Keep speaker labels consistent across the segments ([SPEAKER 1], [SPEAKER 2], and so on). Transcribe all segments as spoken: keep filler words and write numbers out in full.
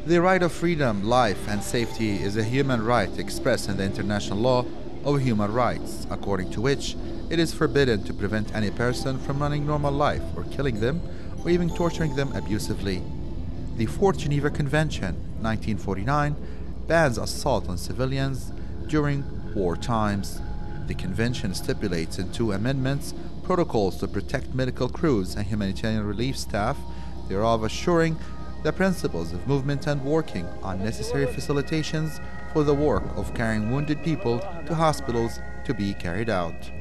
[SPEAKER 1] The right of freedom, life, and safety is a human right expressed in the international law of human rights, according to which it is forbidden to prevent any person from running normal life or killing them or even torturing them abusively. The Fourth Geneva Convention, nineteen forty-nine, bans assault on civilians during war times. The convention stipulates in two amendments protocols to protect medical crews and humanitarian relief staff, thereof assuring the principles of movement and working on necessary facilitations for the work of carrying wounded people to hospitals to be carried out.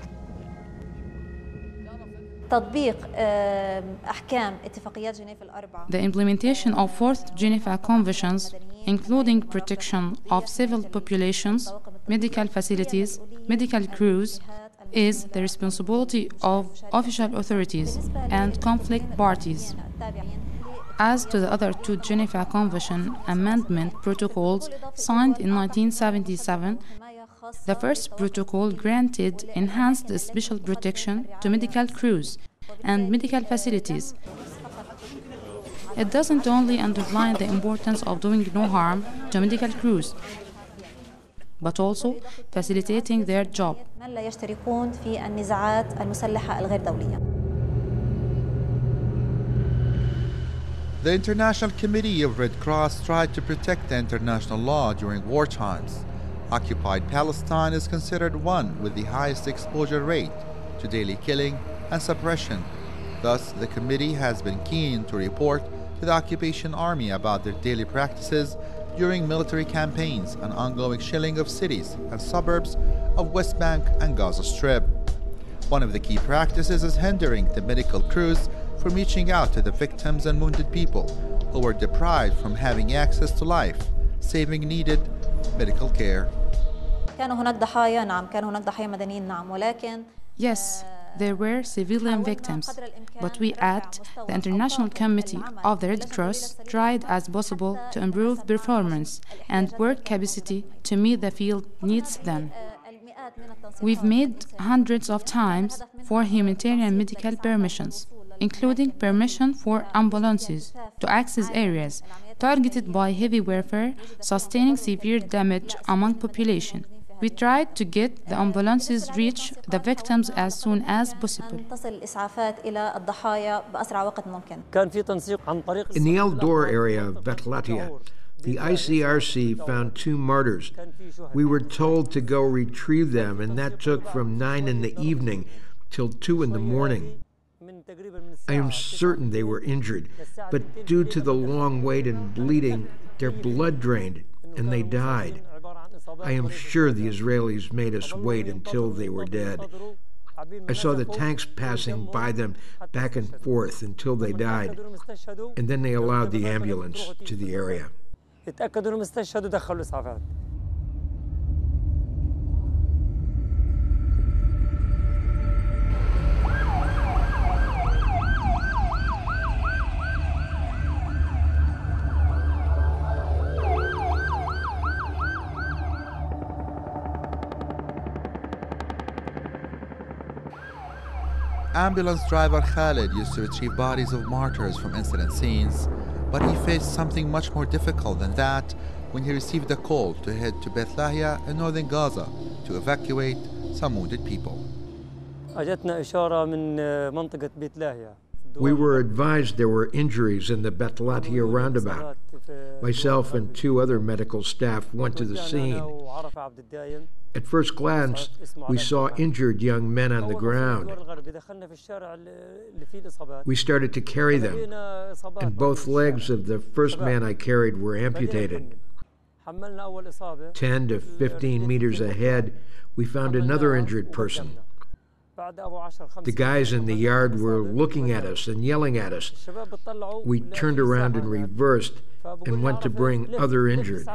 [SPEAKER 2] The implementation of Fourth Geneva Conventions, including protection of civil populations, medical facilities, medical crews, is the responsibility of official authorities and conflict parties. As to the other two Geneva Convention amendment protocols signed in nineteen seventy-seven, the first protocol granted enhanced special protection to medical crews and medical facilities. It doesn't only underline the importance of doing no harm to medical crews, but also facilitating their job.
[SPEAKER 1] The International Committee of Red Cross tried to protect the international law during war times. Occupied Palestine is considered one with the highest exposure rate to daily killing and suppression. Thus, the committee has been keen to report to the occupation army about their daily practices during military campaigns and ongoing shelling of cities and suburbs of West Bank and Gaza Strip. One of the key practices is hindering the medical crews from reaching out to the victims and wounded people who were deprived from having access to life-saving needed medical care.
[SPEAKER 2] Yes, there were civilian victims, but we at the International Committee of the Red Cross tried as possible to improve performance and work capacity to meet the field needs then. We've made hundreds of times for humanitarian medical permissions, including permission for ambulances to access areas targeted by heavy warfare, sustaining severe damage among population. We tried to get the ambulances reach the victims as soon as possible.
[SPEAKER 3] In the El Dor area of Bet Latia, the I C R C found two martyrs. We were told to go retrieve them, and that took from nine in the evening till two in the morning. I am certain they were injured, but due to the long wait and bleeding, their blood drained, and they died. I am sure the Israelis made us wait until they were dead. I saw the tanks passing by them back and forth until they died, and then they allowed the ambulance to the area.
[SPEAKER 1] Ambulance driver Khalid used to retrieve bodies of martyrs from incident scenes, but he faced something much more difficult than that when he received a call to head to Beit Lahia in northern Gaza to evacuate some wounded people.
[SPEAKER 3] We were advised there were injuries in the Bet Latia roundabout. Myself and two other medical staff went to the scene. At first glance, we saw injured young men on the ground. We started to carry them, and both legs of the first man I carried were amputated. Ten to fifteen meters ahead, we found another injured person. The guys in the yard were looking at us and yelling at us. We turned around and reversed and went to bring other injured.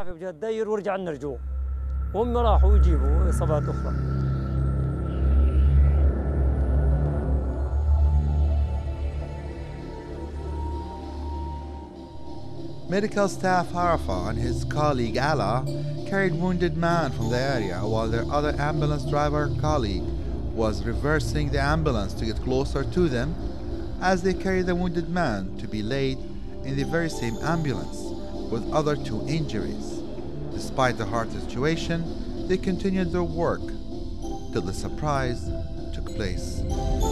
[SPEAKER 1] Medical staff Harafa and his colleague Ala carried wounded man from the area while their other ambulance driver colleague was reversing the ambulance to get closer to them as they carried the wounded man to be laid in the very same ambulance. with other two injuries. Despite the hard situation, they continued their work till the surprise took place.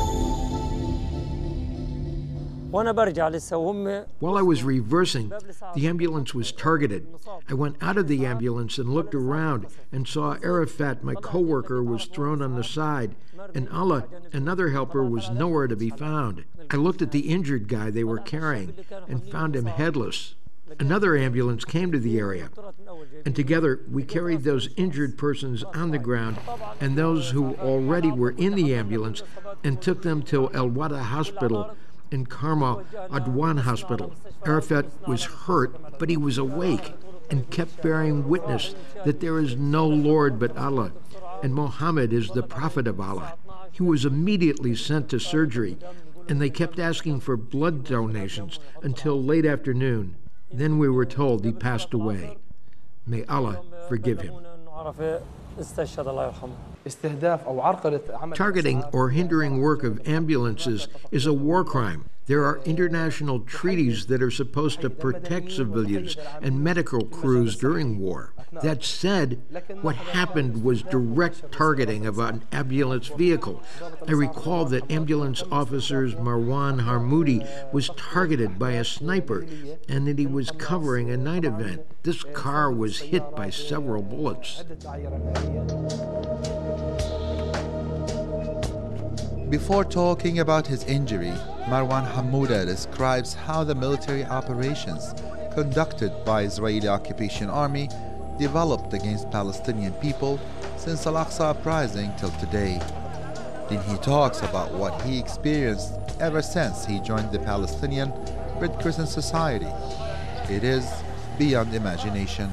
[SPEAKER 3] While I was reversing, the ambulance was targeted. I went out of the ambulance and looked around and saw Arafat, my coworker, was thrown on the side, and Allah, another helper, was nowhere to be found. I looked at the injured guy they were carrying and found him headless. Another ambulance came to the area, and together we carried those injured persons on the ground and those who already were in the ambulance and took them to El Wada Hospital in Karma Adwan Hospital. Arafat was hurt, but he was awake and kept bearing witness that there is no Lord but Allah, and Muhammad is the Prophet of Allah. He was immediately sent to surgery, and they kept asking for blood donations until late afternoon. Then we were told he passed away. May Allah forgive him. Targeting or hindering work of ambulances is a war crime. There are international treaties that are supposed to protect civilians and medical crews during war. That said, what happened was direct targeting of an ambulance vehicle. I recall that ambulance officer Marwan Harmoudi was targeted by a sniper and that he was covering a night event. This car was hit by several bullets.
[SPEAKER 1] Before talking about his injury, Marwan Hamouda describes how the military operations conducted by Israeli occupation army developed against Palestinian people since Al-Aqsa uprising till today. Then he talks about what he experienced ever since he joined the Palestinian Red Crescent Society. It is beyond imagination.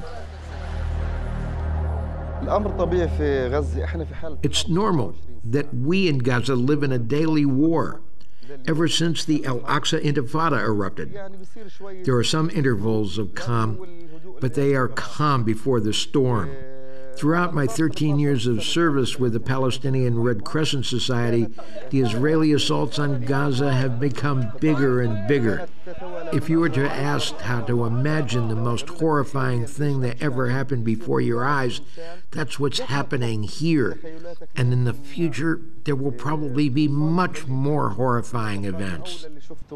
[SPEAKER 3] It's normal that we in Gaza live in a daily war ever since the Al-Aqsa Intifada erupted. There are some intervals of calm, but they are calm before the storm. Throughout my thirteen years of service with the Palestinian Red Crescent Society, the Israeli assaults on Gaza have become bigger and bigger. If you were to ask how to imagine the most horrifying thing that ever happened before your eyes, that's what's happening here. And in the future, there will probably be much more horrifying events.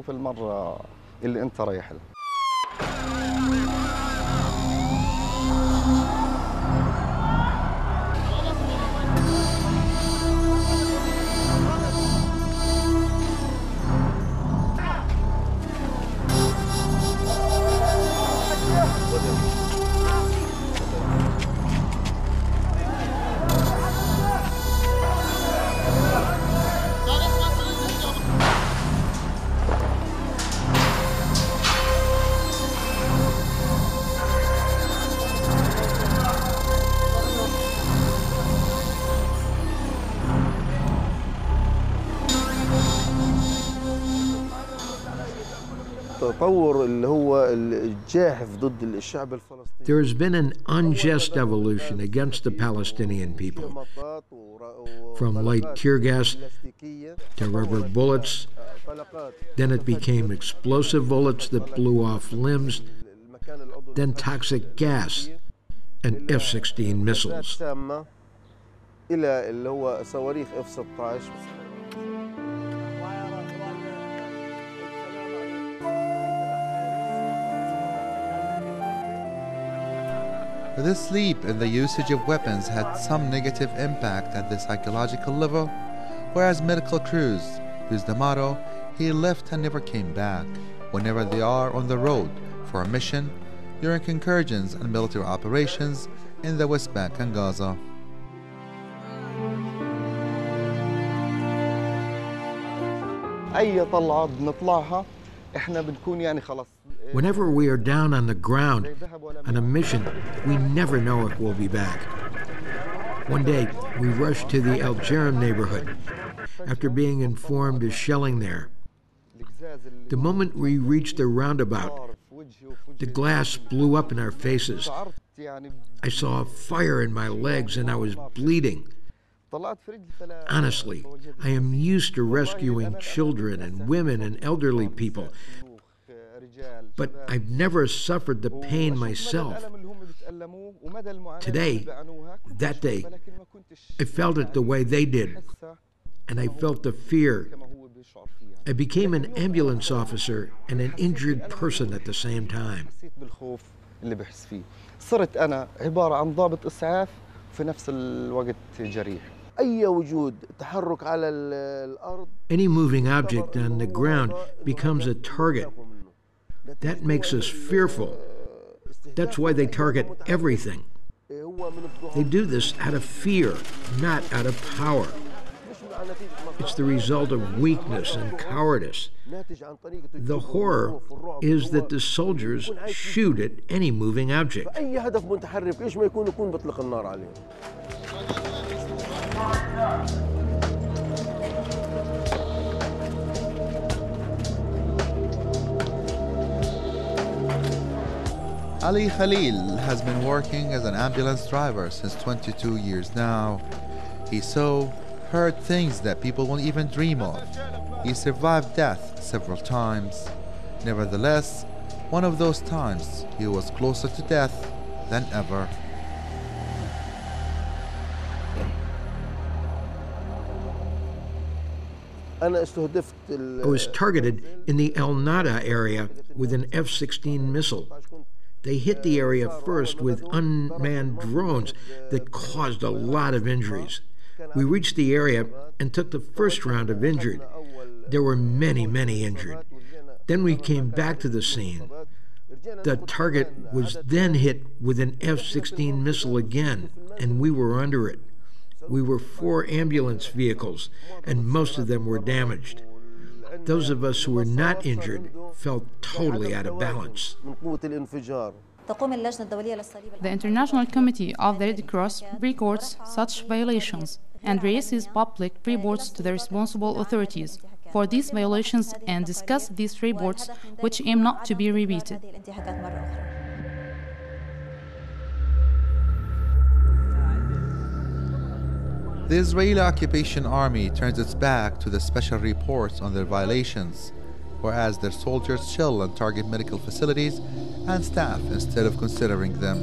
[SPEAKER 3] There has been an unjust evolution against the Palestinian people, from light tear gas to rubber bullets. Then it became explosive bullets that blew off limbs, then toxic gas and F sixteen missiles.
[SPEAKER 1] This leap in the usage of weapons had some negative impact at the psychological level, whereas medical crews use the motto, "He left and never came back," whenever they are on the road for a mission during incursions and military operations in the West Bank and Gaza.
[SPEAKER 3] Whenever we are down on the ground on a mission, we never know if we'll be back. One day, we rushed to the Al Jerem neighborhood after being informed of shelling there. The moment we reached the roundabout, the glass blew up in our faces. I saw fire in my legs and I was bleeding. Honestly, I am used to rescuing children and women and elderly people, but I've never suffered the pain myself. Today, that day, I felt it the way they did, and I felt the fear. I became an ambulance officer and an injured person at the same time.
[SPEAKER 4] صرت أنا عبارة عن ضابط إسعاف في نفس الوقت جريح. أي وجود تحرك على الأرض.
[SPEAKER 3] Any moving object on the ground becomes a target. That makes us fearful. That's why they target everything. They do this out of fear, not out of power. It's the result of weakness and cowardice. The horror is that the soldiers shoot at any moving object.
[SPEAKER 1] Ali Khalil has been working as an ambulance driver since twenty-two years now. He saw, heard things that people won't even dream of. He survived death several times. Nevertheless, one of those times, he was closer to death than ever.
[SPEAKER 3] I was targeted in the El Nada area with an F sixteen missile. They hit the area first with unmanned drones that caused a lot of injuries. We reached the area and took the first round of injured. There were many, many injured. Then we came back to the scene. The target was then hit with an F sixteen missile again, and we were under it. We were four ambulance vehicles, and most of them were damaged. Those of us who were not injured felt totally out of balance.
[SPEAKER 2] The International Committee of the Red Cross records such violations and raises public reports to the responsible authorities for these violations and discuss these reports, which aim not to be repeated.
[SPEAKER 1] The Israeli occupation army turns its back to the special reports on their violations, whereas their soldiers chill and target medical facilities and staff instead of considering them.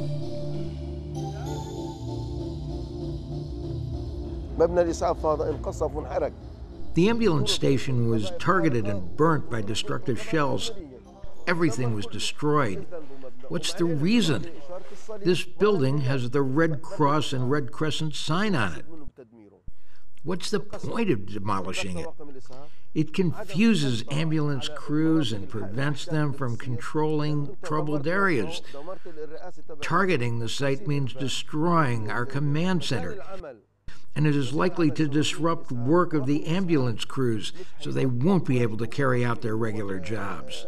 [SPEAKER 3] The ambulance station was targeted and burnt by destructive shells. Everything was destroyed. What's the reason? This building has the Red Cross and Red Crescent sign on it. What's the point of demolishing it? It confuses ambulance crews and prevents them from controlling troubled areas. Targeting the site means destroying our command center, and it is likely to disrupt work of the ambulance crews, so they won't be able to carry out their regular jobs.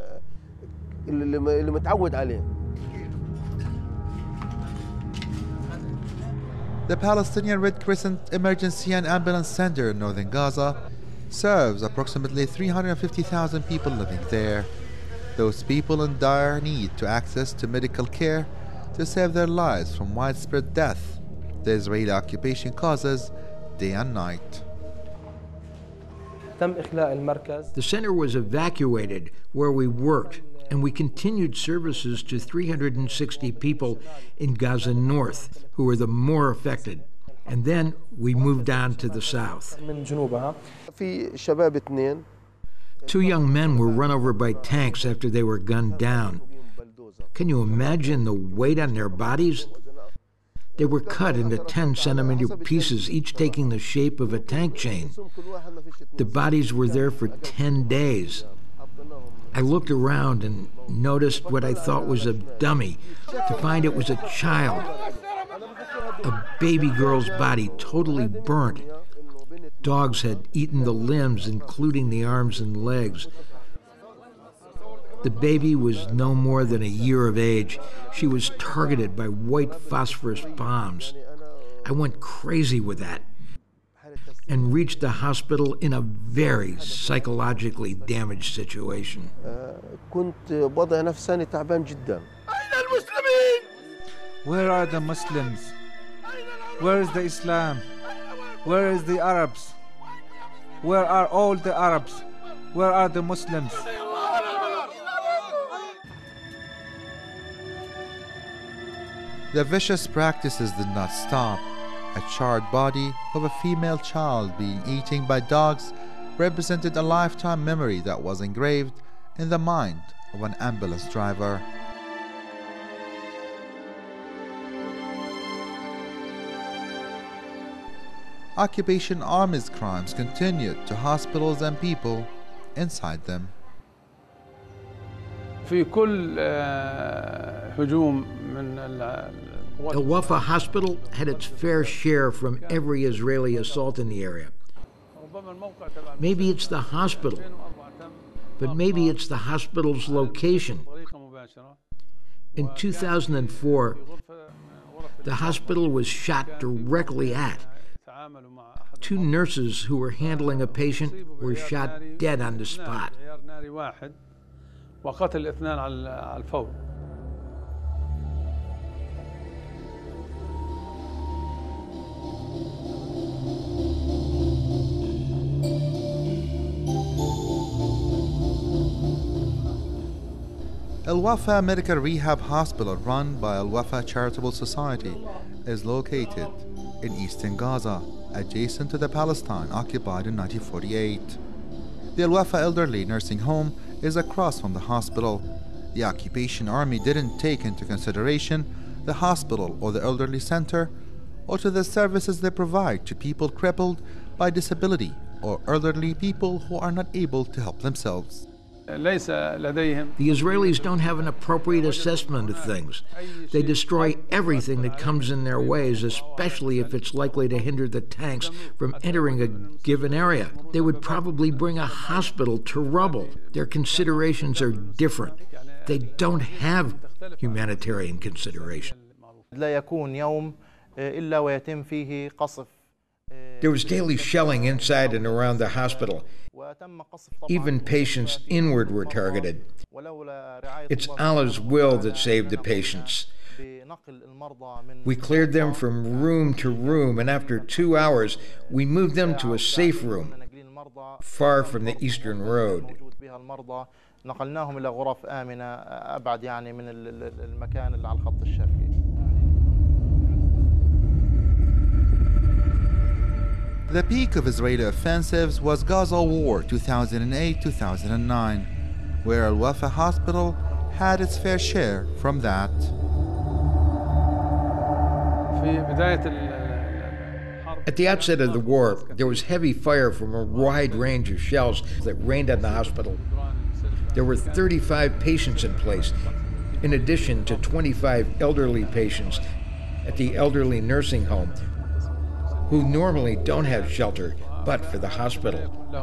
[SPEAKER 1] The Palestinian Red Crescent Emergency and Ambulance Center in northern Gaza serves approximately three hundred fifty thousand people living there. Those people in dire need to access to medical care to save their lives from widespread death the Israeli occupation causes day and night.
[SPEAKER 3] The center was evacuated where we worked, and we continued services to three hundred sixty people in Gaza North, who were the more affected. And then we moved on to the south. Two young men were run over by tanks after they were gunned down. Can you imagine the weight on their bodies? They were cut into ten centimeter pieces, each taking the shape of a tank chain. The bodies were there for ten days. I looked around and noticed what I thought was a dummy, to find it was a child. A baby girl's body totally burnt. Dogs had eaten the limbs, including the arms and legs. The baby was no more than a year of age. She was targeted by white phosphorus bombs. I went crazy with that and reached the hospital in a very psychologically damaged situation.
[SPEAKER 5] Where are the Muslims? Where is the Islam? Where is the Arabs? Where are all the Arabs? Where are the Muslims?
[SPEAKER 1] The vicious practices did not stop. A charred body of a female child being eaten by dogs represented a lifetime memory that was engraved in the mind of an ambulance driver. Occupation Army's crimes continued to hospitals and people inside them.
[SPEAKER 6] في كل هجوم من
[SPEAKER 3] Al Wafa Hospital had its fair share from every Israeli assault in the area. Maybe it's the hospital, but maybe it's the hospital's location. In two thousand four, the hospital was shot directly at. Two nurses who were handling a patient were shot dead on the spot.
[SPEAKER 6] وقتل الاثنان على الفور.
[SPEAKER 1] Al Wafa Medical Rehab Hospital, run by Al Wafa Charitable Society, is located in eastern Gaza, adjacent to the Palestine occupied in nineteen forty-eight. The Al Wafa Elderly Nursing Home is across from the hospital. The Occupation Army didn't take into consideration the hospital or the elderly center, or to the services they provide to people crippled by disability or elderly people who are not able to help themselves.
[SPEAKER 3] The Israelis don't have an appropriate assessment of things. They destroy everything that comes in their ways, especially if it's likely to hinder the tanks from entering a given area. They would probably bring a hospital to rubble. Their considerations are different. They don't have humanitarian consideration. There was daily shelling inside and around the hospital. Even patients inward were targeted. It's Allah's will that saved the patients. We cleared them from room to room, and after two hours, we moved them to a safe room, far from the Eastern Road.
[SPEAKER 1] The peak of Israeli offensives was Gaza War two thousand eight to two thousand nine, where Al Wafa Hospital had its fair share from that.
[SPEAKER 3] At the outset of the war, there was heavy fire from a wide range of shells that rained on the hospital. There were thirty-five patients in place, in addition to twenty-five elderly patients at the elderly nursing home, who normally don't have shelter but for the hospital.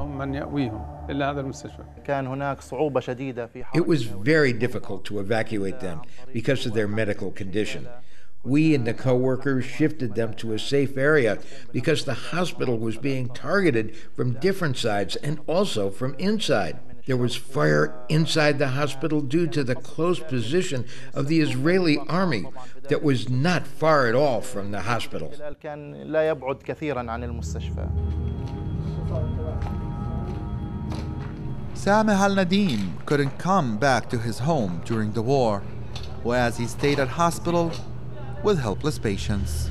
[SPEAKER 3] It was very difficult to evacuate them because of their medical condition. We and the co-workers shifted them to a safe area because the hospital was being targeted from different sides and also from inside. There was fire inside the hospital due to the close position of the Israeli army that was not far at all from the hospital.
[SPEAKER 1] Sameh Al-Nadim couldn't come back to his home during the war, whereas he stayed at hospital with helpless patients.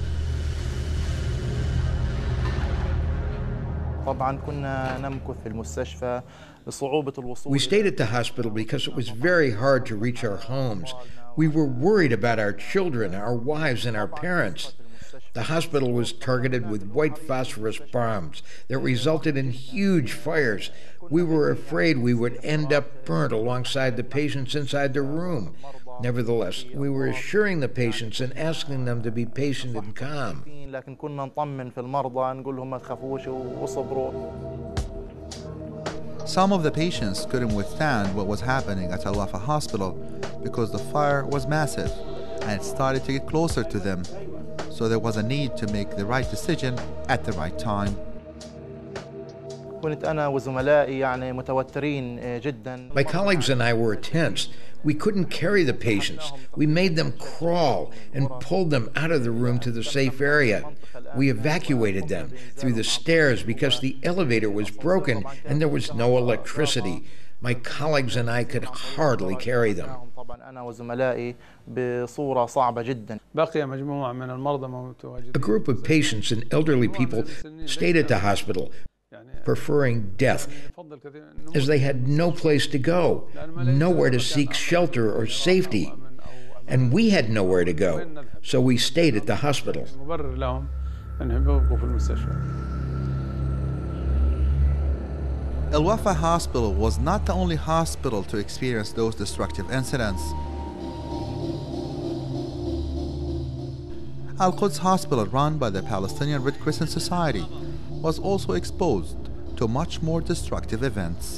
[SPEAKER 3] We stayed at the hospital because it was very hard to reach our homes. We were worried about our children, our wives, and our parents. The hospital was targeted with white phosphorus bombs that resulted in huge fires. We were afraid we would end up burnt alongside the patients inside the room. Nevertheless, we were assuring the patients and asking them to be patient and calm.
[SPEAKER 1] Some of the patients couldn't withstand what was happening at Al Wafa Hospital because the fire was massive and it started to get closer to them. So there was a need to make the right decision at the right time.
[SPEAKER 3] My colleagues and I were tense. We couldn't carry the patients. We made them crawl and pulled them out of the room to the safe area. We evacuated them through the stairs because the elevator was broken and there was no electricity. My colleagues and I could hardly carry them.
[SPEAKER 4] أنا وزملائي بصورة صعبة جدا.
[SPEAKER 6] بقي مجموعة من المرضى متواجدين.
[SPEAKER 3] A group of patients and elderly people stayed at the hospital, preferring death, as they had no place to go, nowhere to seek shelter or safety. And we had nowhere to go, so we stayed at the hospital.
[SPEAKER 1] Al Wafa Hospital was not the only hospital to experience those destructive incidents. Al Quds Hospital, run by the Palestinian Red Crescent Society, was also exposed to much more destructive events.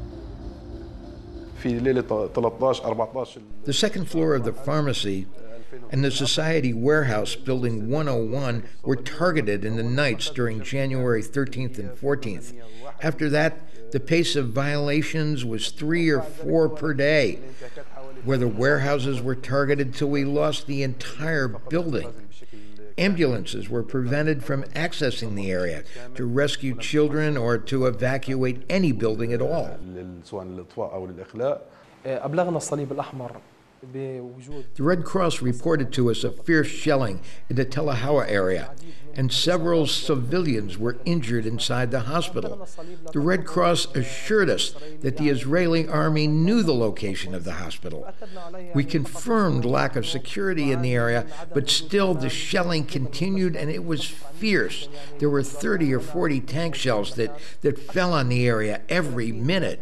[SPEAKER 3] The second floor of the pharmacy and the Society Warehouse, Building one oh one, were targeted in the nights during January thirteenth and fourteenth. After that, the pace of violations was three or four per day, where the warehouses were targeted till we lost the entire building. Ambulances were prevented from accessing the area to rescue children or to evacuate any building at all. The Red Cross reported to us a fierce shelling in the Tel Hawa area, and several civilians were injured inside the hospital. The Red Cross assured us that the Israeli army knew the location of the hospital. We confirmed lack of security in the area, but still the shelling continued, and it was fierce. There were thirty or forty tank shells that, that fell on the area every minute.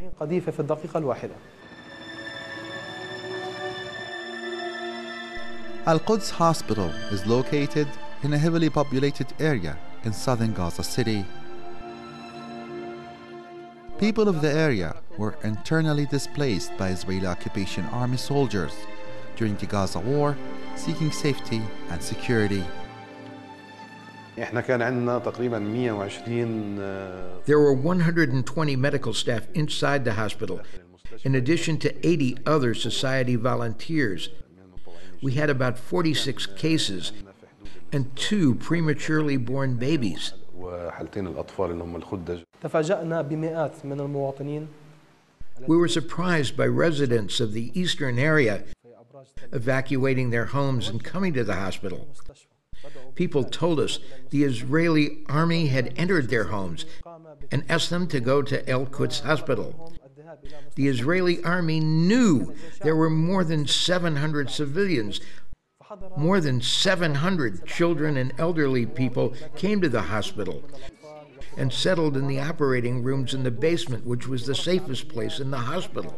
[SPEAKER 1] Al Quds Hospital is located in a heavily populated area in southern Gaza City. People of the area were internally displaced by Israeli occupation army soldiers during the Gaza war, seeking safety and security.
[SPEAKER 3] There were one hundred twenty medical staff inside the hospital, in addition to eighty other society volunteers. We had about forty-six cases and two prematurely born babies. We were surprised by residents of the eastern area evacuating their homes and coming to the hospital. People told us the Israeli army had entered their homes and asked them to go to Al Quds Hospital. The Israeli army knew there were more than seven hundred civilians. More than seven hundred children and elderly people came to the hospital and settled in the operating rooms in the basement, which was the safest place in the hospital.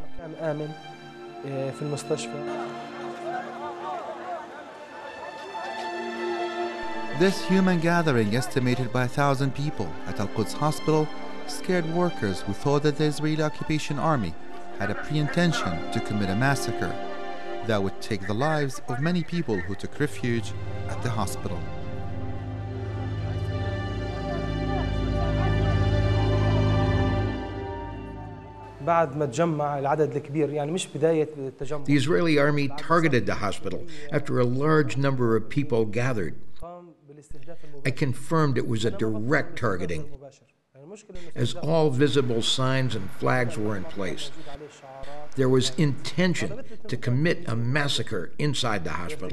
[SPEAKER 1] This human gathering, estimated by a thousand people at Al Quds Hospital, scared workers who thought that the Israeli occupation army had a pre-intention to commit a massacre that would take the lives of many people who took refuge at the hospital.
[SPEAKER 3] The Israeli army targeted the hospital after a large number of people gathered. I confirmed it was a direct targeting, as all visible signs and flags were in place. There was intention to commit a massacre inside the hospital.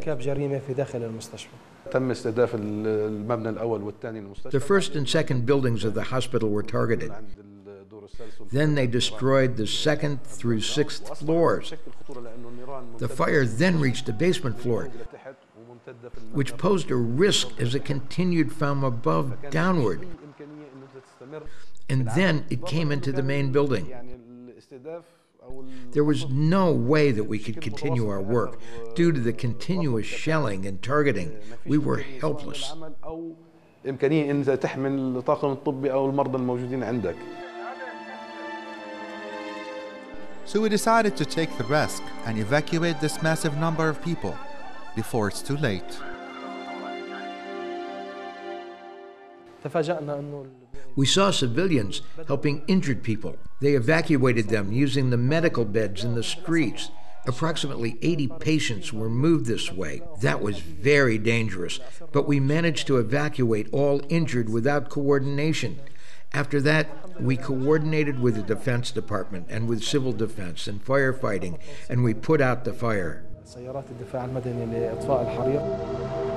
[SPEAKER 3] The first and second buildings of the hospital were targeted. Then they destroyed the second through sixth floors. The fire then reached the basement floor, which posed a risk as it continued from above downward. And then it came into the main building. There was no way that we could continue our work due to the continuous shelling and targeting. We were helpless.
[SPEAKER 1] So we decided to take the risk and evacuate this massive number of people before it's too late.
[SPEAKER 3] We saw civilians helping injured people. They evacuated them using the medical beds in the streets. Approximately eighty patients were moved this way. That was very dangerous, but we managed to evacuate all injured without coordination. After that, we coordinated with the Defense Department and with civil defense and firefighting, and we put out the fire.
[SPEAKER 7] سيارات الدفاع المدني لإطفاء الحريق.